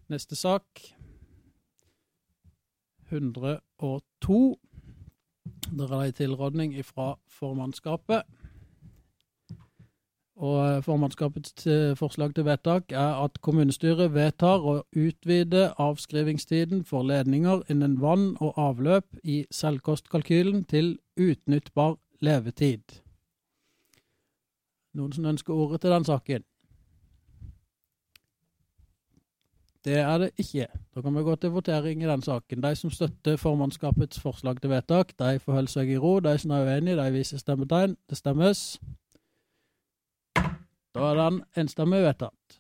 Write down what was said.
Neste sak. 102. Der er en tilrådning fra formannskapet. Og formannskapets forslag til vedtak er at kommunestyret vedtar å utvide avskrivingstiden for ledninger innen vann og avløp i selvkostkalkylen til utnyttbar levetid. Noen som ønsker ordet til den saken? Det er det ikke. Da kan vi gå til votering i den saken. De som støtter formannskapets forslag til vedtak, de forholder seg i ro. De som er uenige, de viser stemmetegn. Det stemmes. Da er den enstemmig vedtatt.